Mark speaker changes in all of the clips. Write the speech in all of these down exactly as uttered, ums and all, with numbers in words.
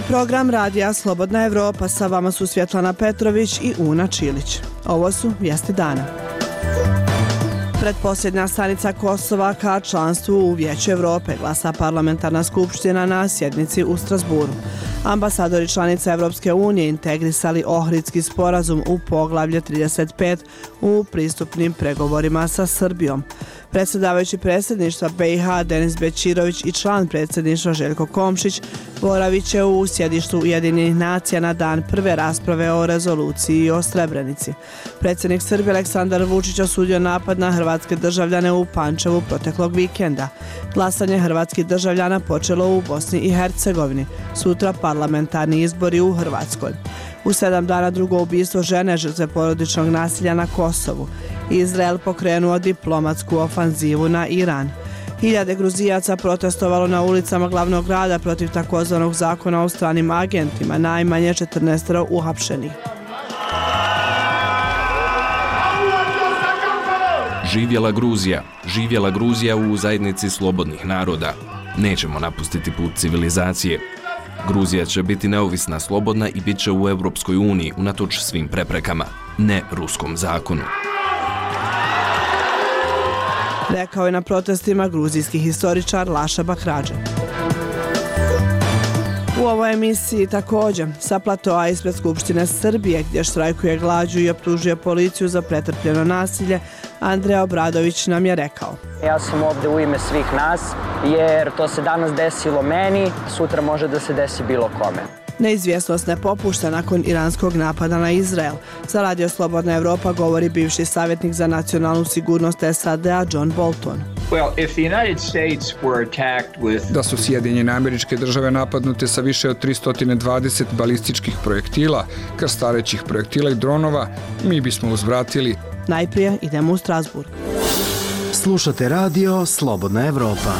Speaker 1: Program radija Slobodna Evropa, sa vama su Svjetlana Petrović i Una Čilić. Ovo su vijesti dana. Pretposljednja stanica Kosova ka članstvu u Vijeću Evrope glasa parlamentarna skupština na sjednici u Strasburu. Ambasadori članica Evropske unije integrisali Ohridski sporazum u poglavlje trideset pet u pristupnim pregovorima sa Srbijom. Predsjedavajući predsjedništva be i ha Denis Bećirović i član predsjedništva Željko Komšić boravit će u sjedištu Ujedinjenih nacija na dan prve rasprave o rezoluciji o Srebrenici. Predsjednik Srbije Aleksandar Vučić osudio napad na hrvatske državljane u Pančevu proteklog vikenda. Glasanje hrvatskih državljana počelo u Bosni i Hercegovini. Sutra parlamentarni izbori u Hrvatskoj. U sedam dana drugo ubistvo žene žrtve porodičnog nasilja na Kosovu. Izrael pokrenuo diplomatsku ofanzivu na Iran. Hiljade Gruzijaca protestovalo na ulicama glavnog grada protiv takozvanog zakona o stranim agentima, najmanje četrnaest uhapšenih.
Speaker 2: Živjela Gruzija, živjela Gruzija u zajednici slobodnih naroda. Nećemo napustiti put civilizacije. Gruzija će biti neovisna, slobodna i bit će u Europskoj uniji unatoč svim preprekama, ne ruskom zakonu.
Speaker 1: Rekao je na protestima gruzijski historičar Laša Bakradže. U ovoj emisiji također sa platoa ispred Skupštine Srbije, gdje štrajkuje glađu i optužuje policiju za pretrpljeno nasilje, Andreja Obradović nam je rekao:
Speaker 3: Ja sam ovdje u ime svih nas, jer to se danas desilo meni, sutra može da se desi bilo kome.
Speaker 1: Neizvjesnost ne popušta nakon iranskog napada na Izrael. Za Radio Slobodna Evropa govori bivši savjetnik za nacionalnu sigurnost es a de a John Bolton.
Speaker 4: Well, if the United States were attacked with...
Speaker 5: Da su Sjedinjene Američke Države napadnute sa više od tristo dvadeset balističkih projektila, krstarećih projektila i dronova, mi bismo uzvratili.
Speaker 1: Najprije idemo u Strasburg.
Speaker 6: Slušate radio Slobodna Evropa.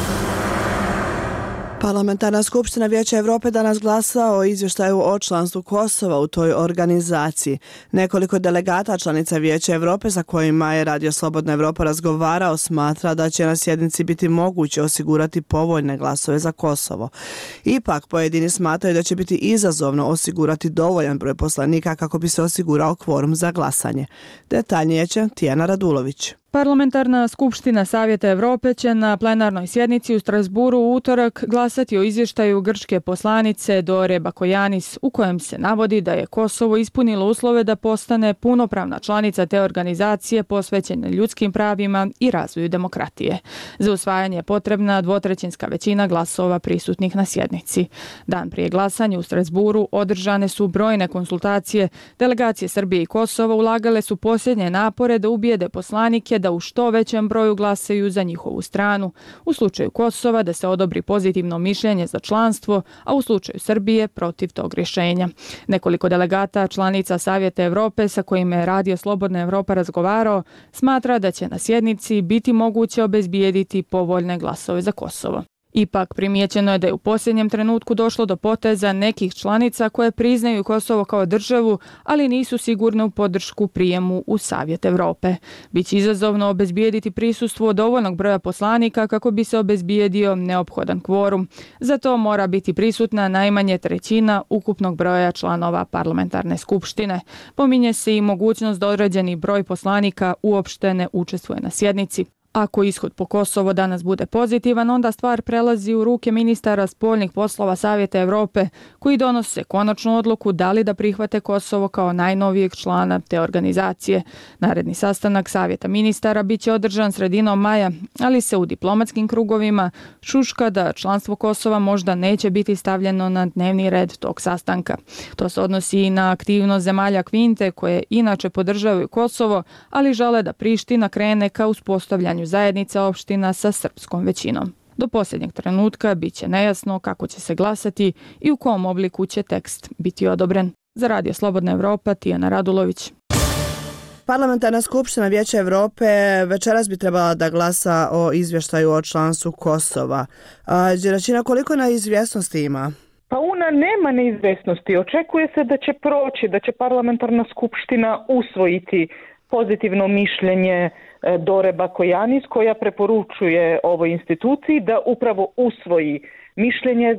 Speaker 1: Parlamentarna skupština Vijeća Evrope danas glasa o izvještaju o članstvu Kosova u toj organizaciji. Nekoliko delegata članica Vijeća Evrope sa kojima je Radio Slobodna Evropa razgovarao smatra da će na sjednici biti moguće osigurati povoljne glasove za Kosovo. Ipak pojedini smatraju da će biti izazovno osigurati dovoljan broj poslanika kako bi se osigurao kvorum za glasanje. Detaljnije će Tijana Radulović.
Speaker 7: Parlamentarna skupština Savjeta Evrope će na plenarnoj sjednici u Strasburu u utorak glasati o izvještaju grčke poslanice Dore Bakojanis, u kojem se navodi da je Kosovo ispunilo uslove da postane punopravna članica te organizacije posvećene ljudskim pravima i razvoju demokratije. Za usvajanje je potrebna dvotrećinska većina glasova prisutnih na sjednici. Dan prije glasanja u Strasburu održane su brojne konsultacije. Delegacije Srbije i Kosova ulagale su posljednje napore da ubijede poslanike da u što većem broju glasaju za njihovu stranu, u slučaju Kosova da se odobri pozitivno mišljenje za članstvo, a u slučaju Srbije protiv tog rješenja. Nekoliko delegata članica Savjeta Evrope sa kojima je Radio Slobodna Evropa razgovarao smatra da će na sjednici biti moguće obezbijediti povoljne glasove za Kosovo. Ipak primijećeno je da je u posljednjem trenutku došlo do poteza nekih članica koje priznaju Kosovo kao državu, ali nisu sigurne u podršku prijemu u Savjet Evrope. Biće izazovno obezbijediti prisustvo dovoljnog broja poslanika kako bi se obezbijedio neophodan kvorum. Zato mora biti prisutna najmanje trećina ukupnog broja članova parlamentarne skupštine. Pominje se i mogućnost da određeni broj poslanika uopšte ne učestvuje na sjednici. Ako ishod po Kosovo danas bude pozitivan, onda stvar prelazi u ruke ministara spoljnih poslova Savjeta Evrope, koji donose konačnu odluku da li da prihvate Kosovo kao najnovijeg člana te organizacije. Naredni sastanak Savjeta ministara biće održan sredinom maja, ali se u diplomatskim krugovima šuška da članstvo Kosova možda neće biti stavljeno na dnevni red tog sastanka. To se odnosi i na aktivnost zemalja Kvinte, koje inače podržavaju Kosovo, ali žele da Priština krene ka uspostavljanju zajednica opština sa srpskom većinom. Do posljednjeg trenutka bit će nejasno kako će se glasati i u kom obliku će tekst biti odobren. Za Radio Slobodna Evropa, Tijana Radulović.
Speaker 1: Parlamentarna skupština Vijeća Evrope večeras bi trebala da glasa o izvještaju o članstvu Kosova. Đeračina, koliko neizvjesnosti ima?
Speaker 8: Pa Una, nema neizvjesnosti. Očekuje se da će proći, da će parlamentarna skupština usvojiti pozitivno mišljenje Dore Bakojanis, koja preporučuje ovoj instituciji da upravo usvoji mišljenje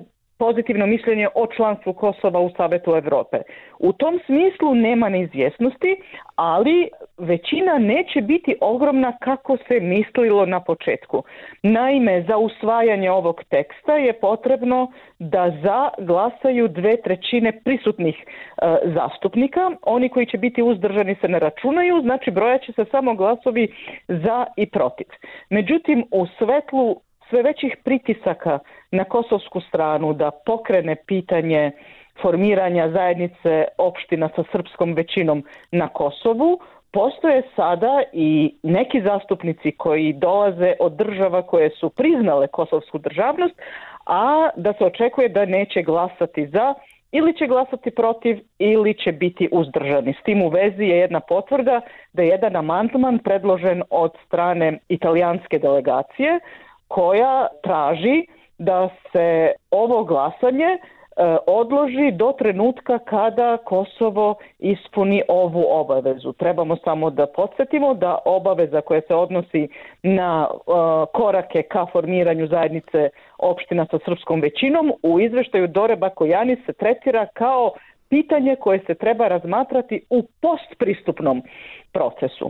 Speaker 8: pozitivno mišljenje o članstvu Kosova u Savetu Europe. U tom smislu nema neizvjesnosti, ali većina neće biti ogromna kako se mislilo na početku. Naime, za usvajanje ovog teksta je potrebno da za glasaju dve trećine prisutnih e, zastupnika. Oni koji će biti uzdržani se ne računaju, znači brojat će se samo glasovi za i protiv. Međutim, u svetlu sve većih pritisaka na kosovsku stranu da pokrene pitanje formiranja zajednice opština sa srpskom većinom na Kosovu, postoje sada i neki zastupnici koji dolaze od država koje su priznale kosovsku državnost, a da se očekuje da neće glasati za ili će glasati protiv ili će biti uzdržani. S tim u vezi je jedna potvrda da je jedan amandman predložen od strane italijanske delegacije koja traži da se ovo glasanje e, odloži do trenutka kada Kosovo ispuni ovu obavezu. Trebamo samo da podsjetimo da obaveza koja se odnosi na e, korake ka formiranju zajednice opština sa srpskom većinom u izveštaju Dore Bakojanis se tretira kao pitanje koje se treba razmatrati u postpristupnom procesu.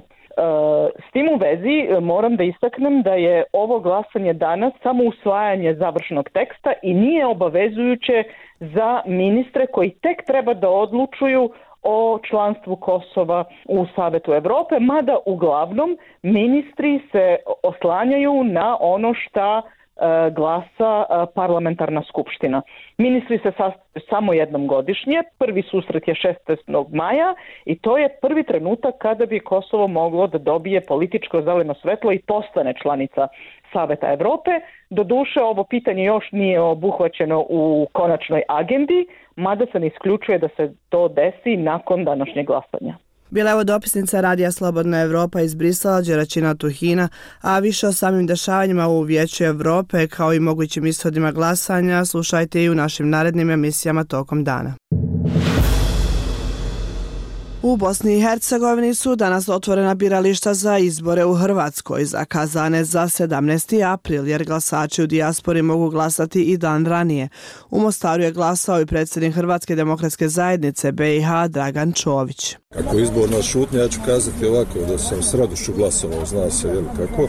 Speaker 8: S tim u vezi moram da istaknem da je ovo glasanje danas samo usvajanje završnog teksta i nije obavezujuće za ministre koji tek treba da odlučuju o članstvu Kosova u Savetu Europe, mada uglavnom ministri se oslanjaju na ono šta glasa parlamentarna skupština. Ministri se sastaju samo jednom godišnje, prvi susret je šesnaestog maja i to je prvi trenutak kada bi Kosovo moglo da dobije političko zeleno svetlo i postane članica Saveta Europe. Doduše, ovo pitanje još nije obuhvaćeno u konačnoj agendi, mada se ne isključuje da se to desi nakon današnjeg glasanja.
Speaker 1: Bila je ovo dopisnica Radija Slobodna Evropa iz Brisela, Đeračina Tuhina, a više o samim dešavanjima u Vijeću Evrope kao i mogućim ishodima glasanja slušajte i u našim narednim emisijama tokom dana. U Bosni i Hercegovini su danas otvorena birališta za izbore u Hrvatskoj, zakazane za sedamnaesti april, jer glasači u dijaspori mogu glasati i dan ranije. U Mostaru je glasao i predsjednik Hrvatske demokratske zajednice B i H Dragan Čović.
Speaker 9: Kako izborna šutnja, ja ću kazati ovako, da sam s radošću glasovao, zna se jel kako,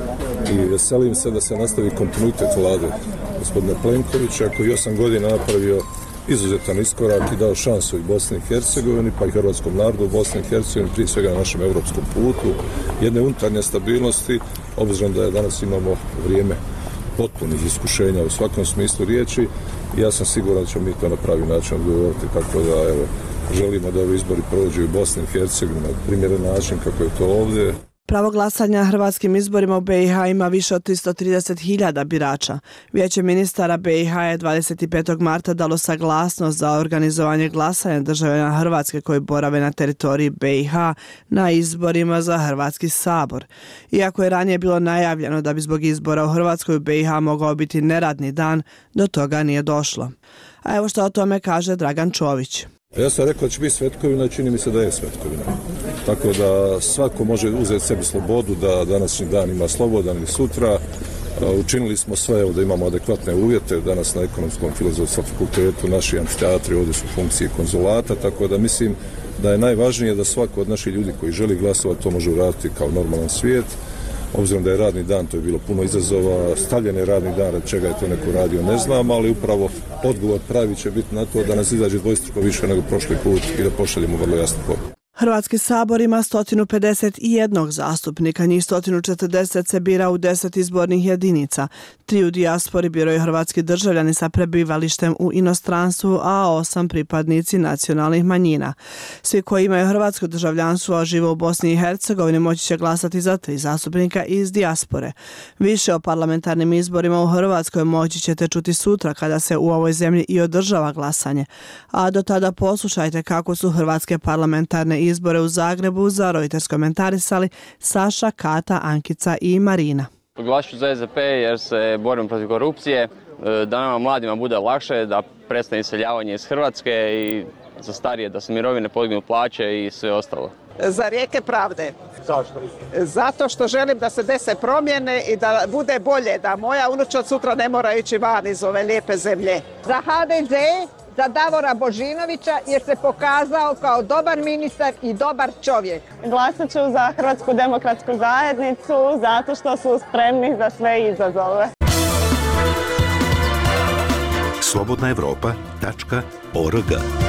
Speaker 9: i veselim se da se nastavi kontinuitet vlade gospodina Plenkovića, koji osam godina napravio izuzetan iskorak i dao šansu i Bosni i Hercegovini, pa i hrvatskom narodu u Bosni i Hercegovini, prije svega na našem europskom putu, jedne unutarnje stabilnosti, obzirom da je danas imamo vrijeme potpunih iskušenja u svakom smislu riječi, i ja sam siguran da ćemo mi to na pravi način odgovoriti, tako da evo, želimo da ovi izbori prođu u Bosni i Hercegovini na primjeren način kako je to ovdje.
Speaker 1: Pravo glasanja na hrvatskim izborima u B i H ima više od tristo trideset hiljada birača. Vijeće ministara B i H je dvadeset petog marta dalo saglasnost za organizovanje glasanja državljana Hrvatske koji borave na teritoriji B i H na izborima za Hrvatski sabor. Iako je ranije bilo najavljeno da bi zbog izbora u Hrvatskoj u B i H mogao biti neradni dan, do toga nije došlo. A evo što o tome kaže Dragan Čović.
Speaker 9: Ja sam rekao da će biti svetkovina, čini mi se da je svetkovina. Tako da svako može uzeti sebi slobodu da današnji dan ima slobodan ili sutra. Učinili smo sve da imamo adekvatne uvjete. Danas na ekonomskom filozofskom fakultetu naši amfiteatri ovdje su funkcije konzulata, tako da mislim da je najvažnije da svako od naših ljudi koji želi glasovati to može uraditi kao normalan svijet. Obzirom da je radni dan, to je bilo puno izazova, stavljen je radni dan, od čega je to neko radio, ne znam, ali upravo odgovor pravi će biti na to da nas izađe dvostruko više nego prošli put i da pošaljemo vrlo jasnu poruku.
Speaker 1: Hrvatski sabor ima sto pedeset jedan zastupnika, njih sto četrdeset se bira u deset izbornih jedinica. Tri u dijaspori biraju hrvatski državljani sa prebivalištem u inostranstvu, a osam pripadnici nacionalnih manjina. Svi koji imaju hrvatsko državljanstvo, a žive u Bosni i Hercegovini, moći će glasati za tri zastupnika iz dijaspore. Više o parlamentarnim izborima u Hrvatskoj moći ćete čuti sutra kada se u ovoj zemlji i održava glasanje. A do tada poslušajte kako su hrvatske parlamentarne izbore u Zagrebu za Reuters komentarisali Saša, Kata, Ankica i Marina.
Speaker 10: Glasit ću za S D P jer se borimo protiv korupcije, da nama mladima bude lakše, da prestane iseljavanje iz Hrvatske i za starije da se mirovine podignu plaće i sve ostalo.
Speaker 11: Za rijeke pravde. Zašto? Zato što želim da se dese promjene i da bude bolje, da moja unuča od sutra ne mora ići van iz ove lijepe zemlje. Za ha de ze, za Davora Božinovića jer se pokazao kao dobar ministar i dobar čovjek.
Speaker 12: Glasat ću za Hrvatsku demokratsku zajednicu zato što su spremni za sve izazove.
Speaker 13: slobodna evropa tačka org.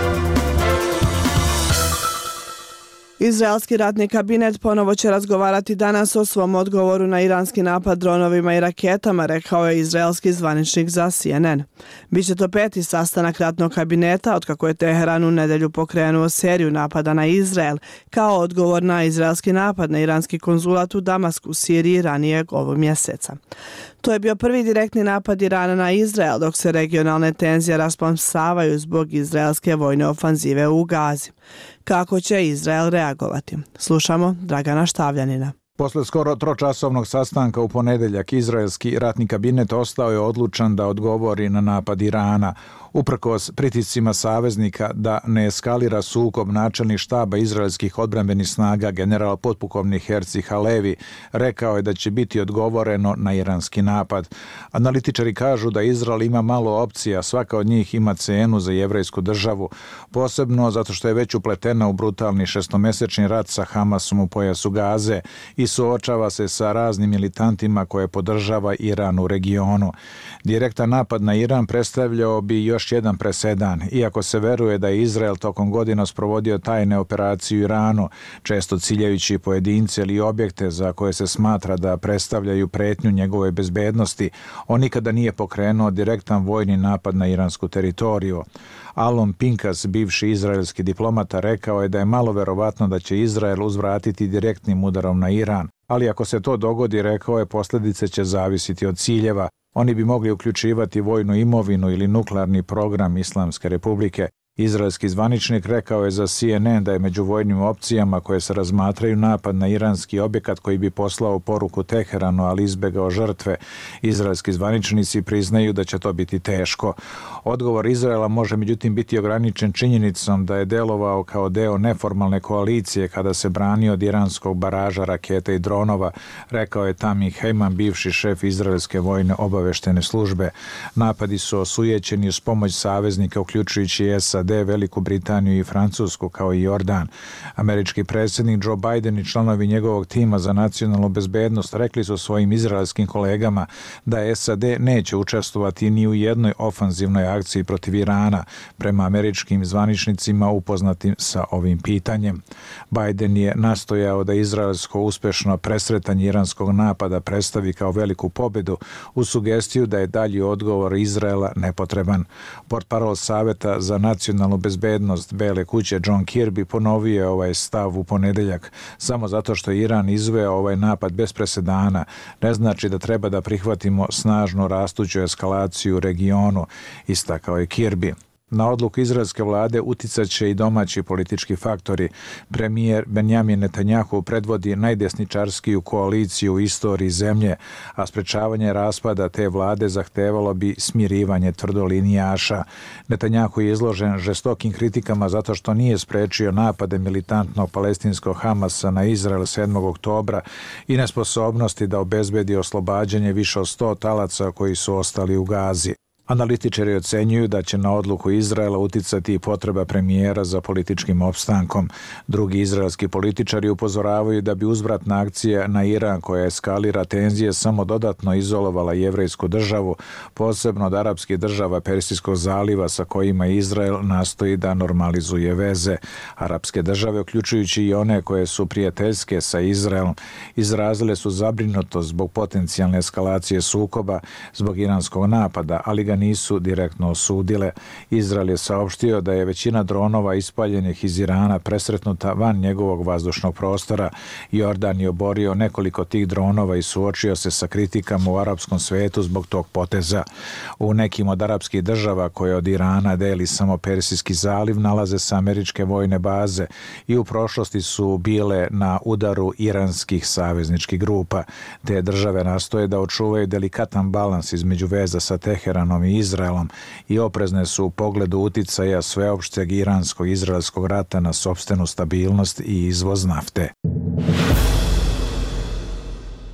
Speaker 1: Izraelski ratni kabinet ponovo će razgovarati danas o svom odgovoru na iranski napad dronovima i raketama, rekao je izraelski zvaničnik za C N N. Biće to peti sastanak ratnog kabineta otkako je Teheran u nedjelju pokrenuo seriju napada na Izrael kao odgovor na izraelski napad na iranski konzulat u Damasku, Siriji, ranije ovog mjeseca. To je bio prvi direktni napad Irana na Izrael, dok se regionalne tenzije rasplamsavaju zbog izraelske vojne ofanzive u Gazi. Kako će Izrael reagovati? Slušamo Dragana Štavljanina.
Speaker 14: Posle skoro tročasovnog sastanka u ponedeljak, izraelski ratni kabinet ostao je odlučan da odgovori na napad Irana. Uprkos pritiscima saveznika da ne eskalira sukob, načelnik štaba izraelskih odbrambenih snaga general potpukovnik Herci Halevi rekao je da će biti odgovoreno na iranski napad. Analitičari kažu da Izrael ima malo opcija, svaka od njih ima cenu za jevrejsku državu, posebno zato što je već upletena u brutalni šestomesečni rat sa Hamasom u pojasu Gaze i suočava se sa raznim militantima koje podržava Iran u regionu. Direktan napad na Iran predstavljao bi još jedan presedan, iako se veruje da je Izrael tokom godina sprovodio tajne operacije u Iranu, često ciljajući pojedince ili objekte za koje se smatra da predstavljaju pretnju njegove bezbednosti, on nikada nije pokrenuo direktan vojni napad na iransku teritoriju. Alon Pinkas, bivši izraelski diplomata, rekao je da je malo verovatno da će Izrael uzvratiti direktnim udarom na Iran, ali ako se to dogodi, rekao je, posljedice će zavisiti od ciljeva. Oni bi mogli uključivati vojnu imovinu ili nuklearni program Islamske republike. Izraelski zvaničnik rekao je za C N N da je među vojnim opcijama koje se razmatraju napad na iranski objekat koji bi poslao poruku Teheranu, ali izbegao žrtve. Izraelski zvaničnici priznaju da će to biti teško. Odgovor Izraela može međutim biti ograničen činjenicom da je delovao kao deo neformalne koalicije kada se branio od iranskog baraža raketa i dronova, rekao je Tami Hejman, bivši šef izraelske vojne obaveštene službe. Napadi su osujećeni uz pomoć saveznika, uključujući S A D, Veliku Britaniju i Francusku, kao i Jordan. Američki predsjednik Joe Biden i članovi njegovog tima za nacionalnu bezbednost rekli su svojim izraelskim kolegama da S A D neće učestvovati ni u jednoj ofanzivnoj akciji protiv Irana, prema američkim zvaničnicima upoznatim sa ovim pitanjem. Biden je nastojao da izraelsko uspešno presretanje iranskog napada predstavi kao veliku pobedu, uz sugestiju da je dalji odgovor Izraela nepotreban. Portparol Saveta za nacionalnu bezbednost Bele kuće John Kirby ponovio je ovaj stav u ponedeljak. Samo zato što je Iran izveo ovaj napad bez presedana, ne znači da treba da prihvatimo snažnu rastuću eskalaciju u regionu, istakao je Kirby. Na odluku izraelske vlade uticat će i domaći politički faktori. Premijer Benjamin Netanjahu predvodi najdesničarskiju koaliciju u istoriji zemlje, a sprečavanje raspada te vlade zahtevalo bi smirivanje tvrdolinijaša. Netanjahu je izložen žestokim kritikama zato što nije sprečio napade militantnog palestinskog Hamasa na Izrael sedmog oktobra i nesposobnosti da obezbedi oslobađanje više od sto talaca koji su ostali u Gazi. Analitičari ocenjuju da će na odluku Izraela uticati i potreba premijera za političkim opstankom. Drugi izraelski političari upozoravaju da bi uzvratna akcija na Iran koja eskalira tenzije samo dodatno izolovala jevrejsku državu, posebno od arapskih država Persijskog zaliva sa kojima Izrael nastoji da normalizuje veze. Arapske države, uključujući i one koje su prijateljske sa Izraelom, izrazile su zabrinutost zbog potencijalne eskalacije sukoba zbog iranskog napada, ali ga nisu direktno osudile. Izrael je saopštio da je većina dronova ispaljenih iz Irana presretnuta van njegovog vazdušnog prostora. Jordan je oborio nekoliko tih dronova i suočio se sa kritikama u arapskom svetu zbog tog poteza. U nekim od arapskih država koje od Irana deli samo Persijski zaliv nalaze se američke vojne baze i u prošlosti su bile na udaru iranskih savezničkih grupa. Te države nastoje da očuvaju delikatan balans između veza sa Teheranom i Izraelom i oprezne su u pogledu uticaja sveopšteg iransko-izraelskog rata na sopstvenu stabilnost i izvoz nafte.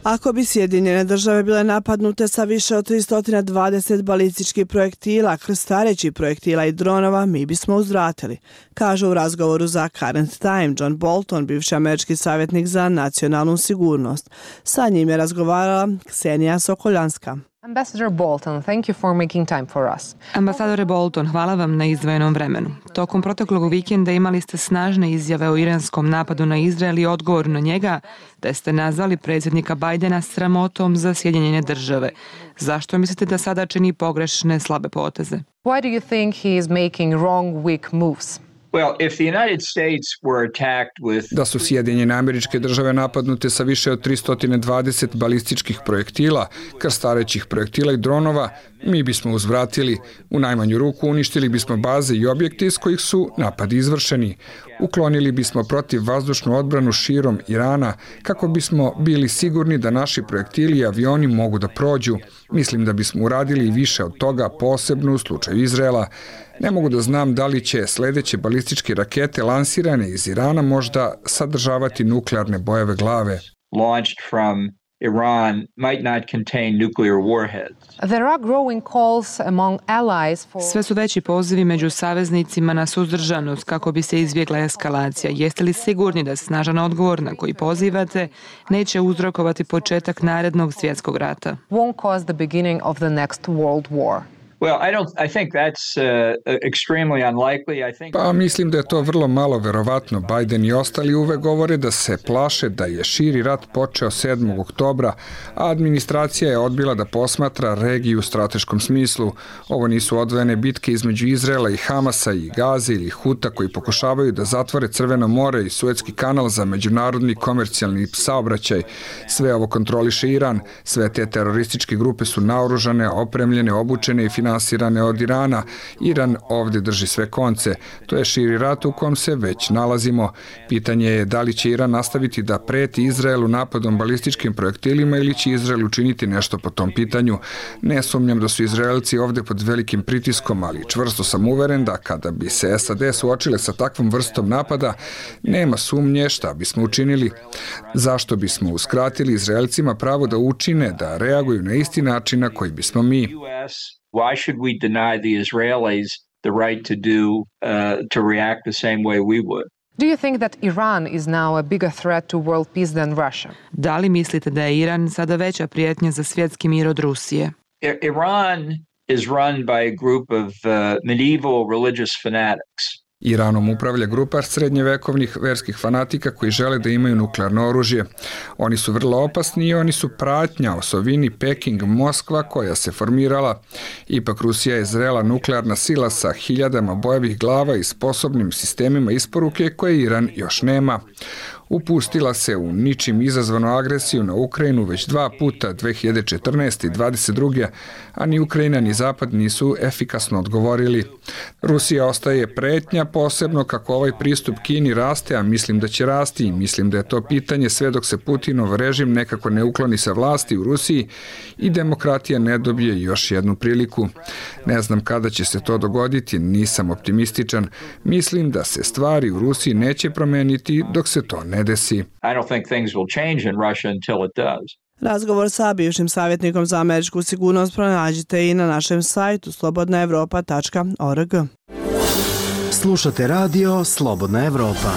Speaker 1: Ako bi Sjedinjene države bile napadnute sa više od tristo dvadeset balističkih projektila, krstarećih projektila i dronova, mi bismo uzvratili, kaže u razgovoru za Current Time John Bolton, bivši američki savjetnik za nacionalnu sigurnost. Sa njim je razgovarala Ksenija Sokoljanska.
Speaker 15: Ambassador Bolton, thank you for making time for us.
Speaker 16: Ambasadore Bolton, hvala vam na izdvojenom vremenu. Tokom proteklog vikenda imali ste snažne izjave o iranskom napadu na Izrael i odgovoru na njega, da ste nazvali predsjednika Bajdena sramotom za Sjedinjene države. Zašto mislite da sada čini pogrešne, slabe poteze?
Speaker 15: Why do you think he is making wrong, weak moves?
Speaker 4: Well, if the United States were attacked with...
Speaker 5: Da su Sjedinjene Američke Države napadnute sa više od tristo dvadeset balističkih projektila, krstarećih projektila i dronova, mi bismo uzvratili. U najmanju ruku uništili bismo baze i objekte iz kojih su napadi izvršeni. Uklonili bismo protiv vazdušnu odbranu širom Irana kako bismo bili sigurni da naši projektili i avioni mogu da prođu. Mislim da bismo uradili i više od toga, posebno u slučaju Izraela. Ne mogu da znam da li će sledeće balističke rakete lansirane iz Irana možda sadržavati nuklearne bojeve glave.
Speaker 4: Launched from Iran might not contain nuclear warheads.
Speaker 15: There are growing calls among allies for...
Speaker 16: Sve su veći pozivi među saveznicima na suzdržanost kako bi se izbjegla eskalacija. Jeste li sigurni da snažan odgovor na koji pozivate neće uzrokovati početak narednog svjetskog rata?
Speaker 15: Won't cause the beginning of the next world war.
Speaker 4: Well, I don't I think that's uh, extremely unlikely. I think
Speaker 5: Pa mislim da je to vrlo malo verovatno. Biden i ostali uvek govore da se plaše da je širi rat počeo sedmog oktobra, a administracija je odbila da posmatra regiju u strateškom smislu. Ovo nisu odvojene bitke između Izraela i Hamasa i Gaze ili Huta koji pokušavaju da zatvore Crveno more i Suetski kanal za međunarodni komercijalni saobraćaj. Sve ovo kontroliše Iran. Sve te terorističke grupe su naoružane, opremljene, obučene i finansirane finansirane od Irana. Iran ovdje drži sve konce. To je širi rat u kom se već nalazimo. Pitanje je da li će Iran nastaviti da preti Izraelu napadom balističkim projektilima ili će Izrael učiniti nešto po tom pitanju. Ne sumnjam da su Izraelci ovdje pod velikim pritiskom, ali čvrsto sam uveren da kada bi se S A D suočile sa takvom vrstom napada, nema sumnje šta bismo učinili. Zašto bismo uskratili Izraelcima pravo da učine, da reaguju na isti način na koji bismo mi?
Speaker 4: Why should we deny the Israelis the right to do uh, to react the same way we would?
Speaker 15: Do you think that Iran is now a bigger threat to world peace than Russia?
Speaker 16: Da li mislite da je Iran sada veća prijetnja za svjetski mir od Rusije?
Speaker 4: I- Iran is run by a group of uh, medieval religious fanatics.
Speaker 5: Iranom upravlja grupa srednjevekovnih verskih fanatika koji žele da imaju nuklearno oružje. Oni su vrlo opasni i oni su pratnja osovini Peking-Moskva koja se formirala. Ipak Rusija je zrela nuklearna sila sa hiljadama bojevih glava i sposobnim sistemima isporuke koje Iran još nema. Upustila se u ničim izazvanu agresiju na Ukrajinu već dva puta dve hiljade četrnaeste. i dvadeset druge. a ni Ukrajina ni Zapad nisu efikasno odgovorili. Rusija ostaje pretnja, posebno kako ovaj pristup Kini raste, a mislim da će rasti i mislim da je to pitanje sve dok se Putinov režim nekako ne ukloni sa vlasti u Rusiji i demokratija ne dobije još jednu priliku. Ne znam kada će se to dogoditi, nisam optimističan. Mislim da se stvari u Rusiji neće promeniti dok se to ne desi.
Speaker 4: I don't think things will change in Russia until it does.
Speaker 1: Razgovor sa bivšim savjetnikom za američku sigurnost pronađite i na našem sajtu slobodna evropa tačka org.
Speaker 6: Slušate radio Slobodna Evropa.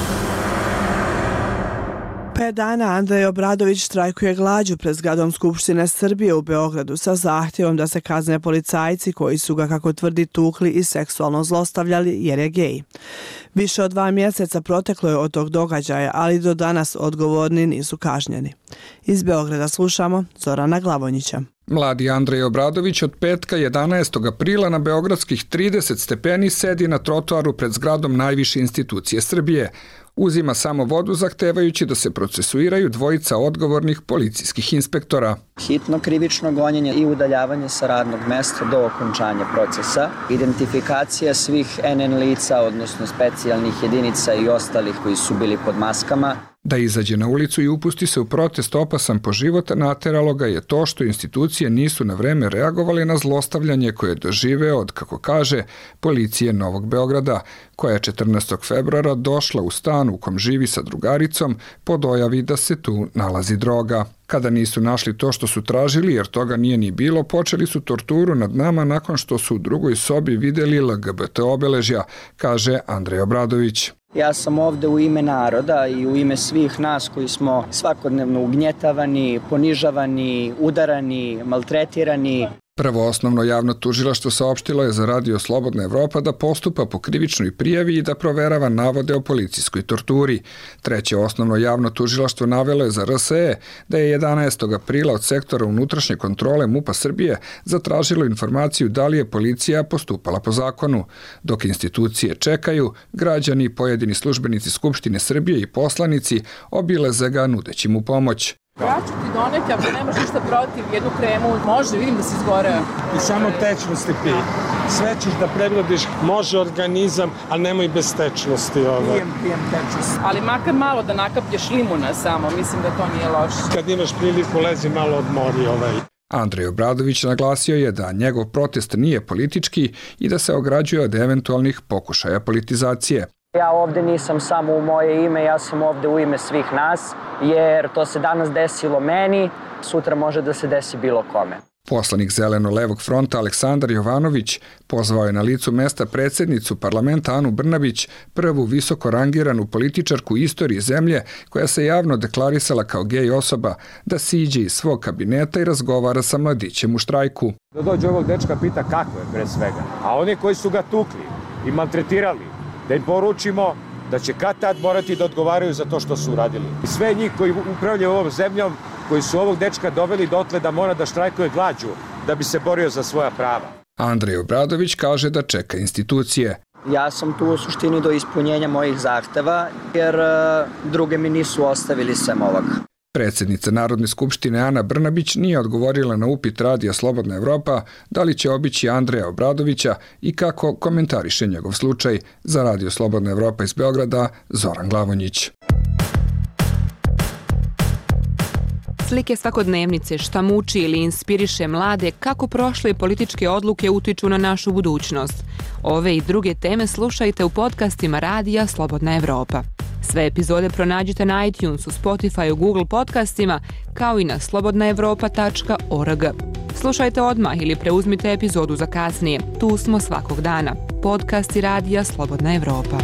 Speaker 1: Pet dana Andrej Obradović štrajkuje glađu pred zgradom Skupštine Srbije u Beogradu sa zahtjevom da se kazne policajci koji su ga, kako tvrdi, tukli i seksualno zlostavljali jer je gej. Više od dva mjeseca proteklo je od tog događaja, ali do danas odgovorni nisu kažnjeni. Iz Beograda slušamo Zorana Glavonjića.
Speaker 5: Mladi Andrej Obradović od petka jedanaestog aprila na beogradskih trideset stepeni sedi na trotoaru pred zgradom najviše institucije Srbije. Uzima samo vodu zahtevajući da se procesuiraju dvojica odgovornih policijskih inspektora.
Speaker 17: Hitno krivično gonjenje i udaljavanje sa radnog mesta do okončanja procesa, identifikacija svih N N lica, odnosno specijalnih jedinica i ostalih koji su bili pod maskama.
Speaker 5: Da izađe na ulicu i upusti se u protest opasan po život, nateralo ga je to što institucije nisu na vreme reagovali na zlostavljanje koje je doživeo od, kako kaže, policije Novog Beograda, koja je četrnaestog februara došla u stan u kom živi sa drugaricom po dojavi da se tu nalazi droga. Kada nisu našli to što su tražili, jer toga nije ni bilo, počeli su torturu nad nama nakon što su u drugoj sobi videli L G B T obeležja, kaže Andrej Obradović.
Speaker 17: Ja sam ovde u ime naroda i u ime svih nas koji smo svakodnevno ugnjetavani, ponižavani, udarani, maltretirani.
Speaker 5: Prvo osnovno javno tužilaštvo saopštilo je za Radio Slobodna Evropa da postupa po krivičnoj prijavi i da proverava navode o policijskoj torturi. Treće osnovno javno tužilaštvo navelo je za R S E da je jedanaestog aprila od sektora unutrašnje kontrole MUP-a Srbije zatražilo informaciju da li je policija postupala po zakonu. Dok institucije čekaju, građani i pojedini službenici Skupštine Srbije i poslanici obileze ga nudeći mu pomoć.
Speaker 18: Ja ću ti doneti, ako nemaš ništa protiv, jednu kremu, može, vidim da si izgoreo.
Speaker 19: I samo tečnosti pi. Sve ćeš da preglediš, može organizam, ali nemoj bez tečnosti. Ovaj.
Speaker 18: Pijem, pijem tečnost. Ali makar malo da nakaplješ limuna samo, mislim da to nije loše.
Speaker 19: Kad imaš priliku, lezi malo odmori ovaj.
Speaker 5: Andrej Obradović naglasio je da njegov protest nije politički i da se ograđuje od eventualnih pokušaja politizacije.
Speaker 3: Ja ovde nisam samo u moje ime, ja sam ovde u ime svih nas, jer to se danas desilo meni, sutra može da se desi bilo kome.
Speaker 5: Poslanik Zeleno-levog fronta Aleksandar Jovanović pozvao je na licu mesta predsjednicu parlamenta Anu Brnabić, prvu visoko rangiranu političarku istoriji zemlje koja se javno deklarisala kao gej osoba, da siđe iz svog kabineta i razgovara sa mladićem u štrajku.
Speaker 20: Da dođe ovog dečka pita kako je pre svega, a oni koji su ga tukli i maltretirali, da im poručimo da će kad tad morati da odgovaraju za to što su uradili. I sve njih koji upravljaju ovom zemljom, koji su ovog dečka doveli dotle da mora da štrajkuje glađu da bi se borio za svoja prava.
Speaker 5: Andrej Obradović kaže da čeka institucije.
Speaker 17: Ja sam tu u suštini do ispunjenja mojih zahteva, jer druge mi nisu ostavili sem ovoga.
Speaker 5: Predsjednica Narodne skupštine Ana Brnabić nije odgovorila na upit Radija Slobodna Evropa da li će obići Andreja Obradovića i kako komentariše njegov slučaj. Za Radio Slobodna Evropa iz Beograda, Zoran Glavonjić.
Speaker 16: Slike svakodnevnice, šta muči ili inspiriše mlade, kako prošle političke odluke utiču na našu budućnost. Ove i druge teme slušajte u podcastima Radija Slobodna Evropa. Sve epizode pronađite na iTunesu, Spotifyu, Google podcastima, kao i na slobodna evropa tačka org. Slušajte odmah ili preuzmite epizodu za kasnije. Tu smo svakog dana. Podcasti Radija Slobodna Evropa.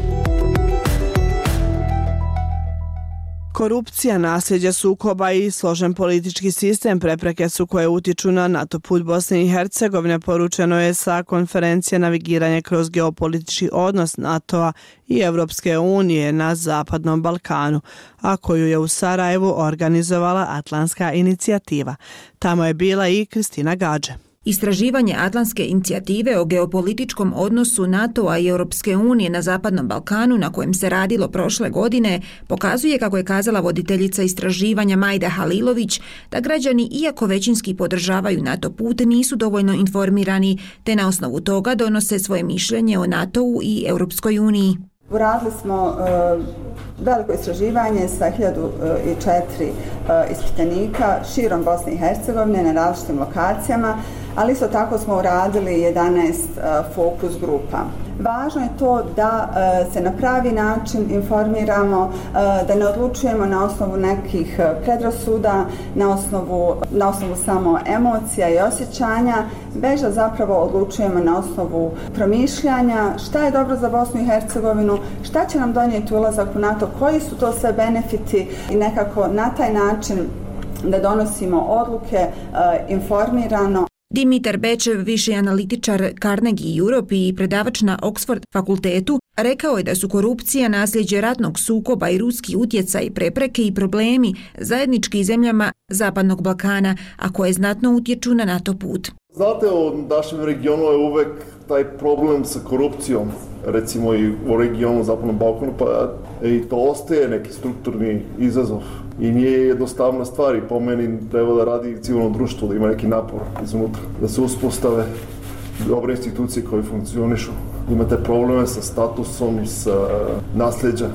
Speaker 1: Korupcija, nasljeđe sukoba i složen politički sistem prepreke su koje utiču na NATO put Bosne i Hercegovine, poručeno je sa konferencije Navigiranje kroz geopolitički odnos NATO-a i Evropske unije na Zapadnom Balkanu, a koju je u Sarajevu organizovala Atlantska inicijativa. Tamo je bila i Kristina Gadže.
Speaker 21: Istraživanje Atlantske inicijative o geopolitičkom odnosu NATO-a i Europske unije na Zapadnom Balkanu, na kojem se radilo prošle godine, pokazuje, kako je kazala voditeljica istraživanja Majda Halilović, da građani, iako većinski podržavaju NATO put, nisu dovoljno informirani, te na osnovu toga donose svoje mišljenje o NATO-u i Europskoj uniji.
Speaker 22: Uradili smo uh, veliko istraživanje sa hiljadu četiri uh, ispitanika širom Bosne i Hercegovine na različitim lokacijama, ali isto tako smo uradili jedanaest uh, fokus grupa. Važno je to da uh, se na pravi način informiramo, uh, da ne odlučujemo na osnovu nekih predrasuda, na osnovu, na osnovu samo emocija i osjećanja, već da zapravo odlučujemo na osnovu promišljanja šta je dobro za Bosnu i Hercegovinu, šta će nam donijeti ulazak u NATO, koji su to sve benefiti i nekako na taj način da donosimo odluke uh, informirano.
Speaker 21: Dimitar Bečev, viši analitičar Carnegie Europe i predavač na Oxford fakultetu, rekao je da su korupcija, nasljeđe ratnog sukoba i ruski utjecaj, prepreke i problemi zajednički zemljama Zapadnog Balkana, a koje znatno utječu na NATO put.
Speaker 23: Znate, u našem regionu je uvek taj problem sa korupcijom, recimo i u regionu Zapadnog Balkana, pa i to ostaje neki strukturni izazov. I nije jednostavna stvar i po meni treba da radi civilno društvo, da ima neki napor iznutra, da se uspostave dobre institucije koje funkcionišu. Imate probleme sa statusom, sa nasljeđa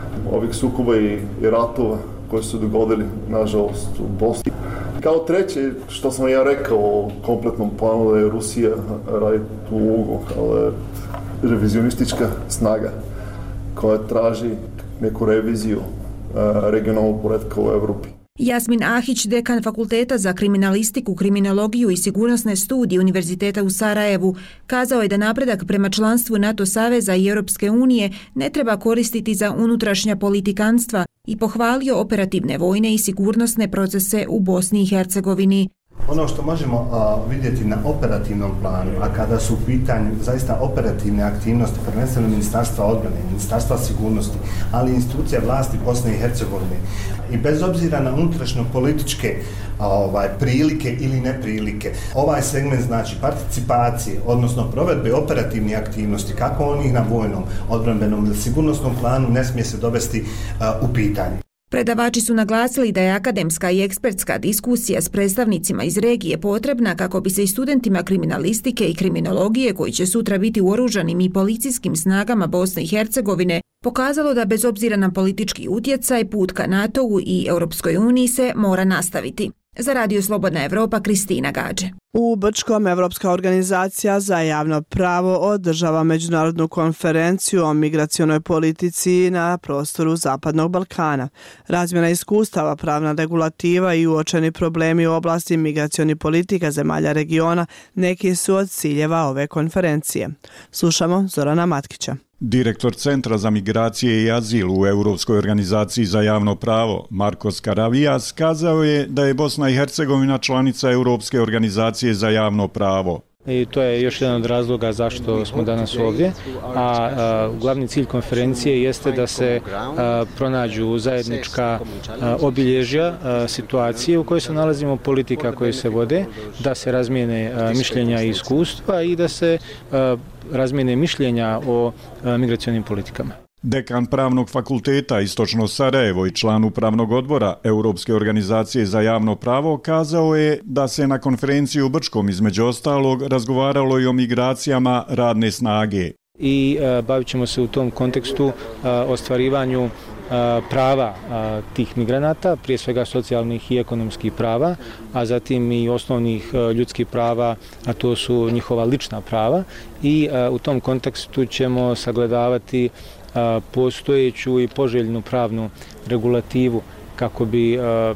Speaker 23: ovih sukoba i, i ratova koji su dogodili, nažalost, u Bosni. Kao treće, što sam ja rekao o kompletnom planu, da je Rusija radi tu ulogu kao revizionistička snaga koja traži neku reviziju regionalnog poretka u Evropi.
Speaker 21: Jasmin Ahić, dekan Fakulteta za kriminalistiku, kriminologiju i sigurnosne studije Univerziteta u Sarajevu, kazao je da napredak prema članstvu NATO saveza i Europske unije ne treba koristiti za unutrašnja politikanstva i pohvalio operativne vojne i sigurnosne procese u Bosni i Hercegovini.
Speaker 2: Ono što možemo a, vidjeti na operativnom planu, a kada su u pitanju zaista operativne aktivnosti, prvenstveno Ministarstva odbrane, Ministarstva sigurnosti, ali i institucija vlasti Bosne i Hercegovine, i bez obzira na unutrašnjo političke a, ovaj, prilike ili neprilike, ovaj segment znači participacije, odnosno provedbe operativnih aktivnosti, kako onih na vojnom, odbrambenom ili sigurnosnom planu, ne smije se dovesti a, u pitanje.
Speaker 21: Predavači su naglasili da je akademska i ekspertska diskusija s predstavnicima iz regije potrebna kako bi se i studentima kriminalistike i kriminologije koji će sutra biti u oružanim i policijskim snagama Bosne i Hercegovine pokazalo da bez obzira na politički utjecaj put ka NATO-u i Europskoj uniji se mora nastaviti. Za Radio Slobodna Evropa, Kristina Gađe.
Speaker 1: U Brčkom Evropska organizacija za javno pravo održava međunarodnu konferenciju o migracionoj politici na prostoru Zapadnog Balkana. Razmjena iskustava, pravna regulativa i uočeni problemi u oblasti migracionih politika zemalja regiona neki su od ciljeva ove konferencije. Slušamo Zorana Matkića.
Speaker 7: Direktor Centra za migracije i azil u Europskoj organizaciji za javno pravo, Markos Karavijas, kazao je da je Bosna i Hercegovina članica Europske organizacije za javno pravo.
Speaker 8: I to je još jedan od razloga zašto smo danas ovdje, a, a glavni cilj konferencije jeste da se a, pronađu zajednička a, obilježja a, situacije u kojoj se nalazimo, politika koje se vode, da se razmijene a, mišljenja i iskustva i da se a, razmijene mišljenja o a, migracionim politikama.
Speaker 7: Dekan Pravnog fakulteta Istočno Sarajevo i član upravnog odbora Europske organizacije za javno pravo kazao je da se na konferenciji u Brčkom između ostalog razgovaralo i o migracijama radne snage.
Speaker 8: I a, bavit ćemo se u tom kontekstu a, ostvarivanju a, prava a, tih migranata, prije svega socijalnih i ekonomskih prava, a zatim i osnovnih a, ljudskih prava, a to su njihova lična prava. I a, u tom kontekstu ćemo sagledavati postojeću i poželjnu pravnu regulativu kako bi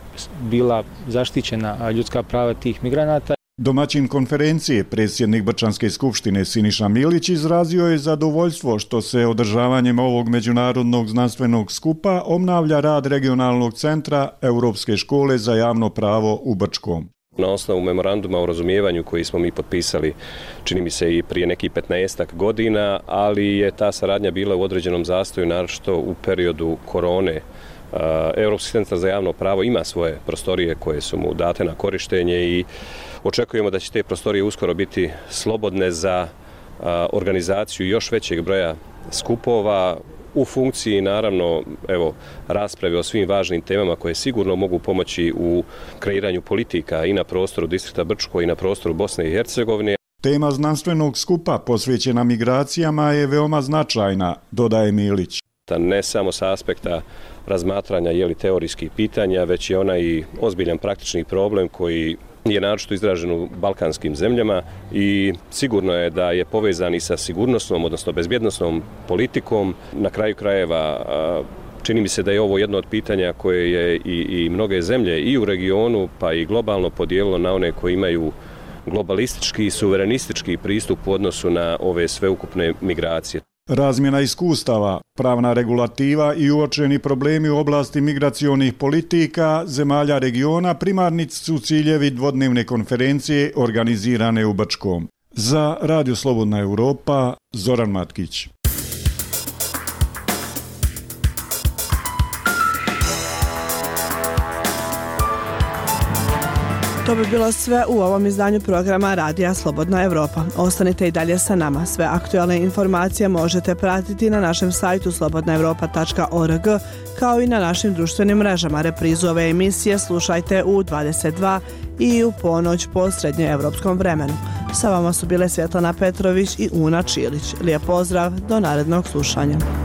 Speaker 8: bila zaštićena ljudska prava tih migranata.
Speaker 7: Domaćin konferencije, predsjednik Brčanske skupštine Siniša Milić, izrazio je zadovoljstvo što se održavanjem ovog međunarodnog znanstvenog skupa obnavlja rad regionalnog centra Europske škole za javno pravo u Brčkom.
Speaker 24: Na osnovu memoranduma o razumijevanju koji smo mi potpisali, čini mi se i prije nekih petnaestak godina, ali je ta saradnja bila u određenom zastoju, naročito u periodu korone. Europski centar za javno pravo ima svoje prostorije koje su mu date na korištenje i očekujemo da će te prostorije uskoro biti slobodne za organizaciju još većeg broja skupova, u funkciji, naravno, evo, rasprave o svim važnim temama koje sigurno mogu pomoći u kreiranju politika i na prostoru distrikta Brčko i na prostoru Bosne i Hercegovine.
Speaker 7: Tema znanstvenog skupa posvećena migracijama je veoma značajna, dodaje Milić.
Speaker 24: Ne samo sa aspekta razmatranja jeli, teorijskih pitanja, već je ona i ozbiljan praktični problem koji je naročito izražen u balkanskim zemljama i sigurno je da je povezan i sa sigurnosnom, odnosno bezbjednosnom politikom. Na kraju krajeva čini mi se da je ovo jedno od pitanja koje je i, i mnoge zemlje i u regionu pa i globalno podijelilo na one koji imaju globalistički i suverenistički pristup u odnosu na ove sveukupne migracije.
Speaker 7: Razmjena iskustava, pravna regulativa i uočeni problemi u oblasti migracionih politika zemalja regiona primarni su ciljevi dvodnevne konferencije organizirane u Brčkom. Za Radio Slobodna Evropa, Zoran Matkić.
Speaker 1: To bi bilo sve u ovom izdanju programa Radija Slobodna Evropa. Ostanite i dalje sa nama. Sve aktualne informacije možete pratiti na našem sajtu slobodna evropa tačka org kao i na našim društvenim mrežama. Reprizu ove emisije slušajte u dvadeset dva i u ponoć po srednjoevropskom vremenu. Sa vama su bile Svjetlana Petrović i Una Čilić. Lijep pozdrav, do narednog slušanja.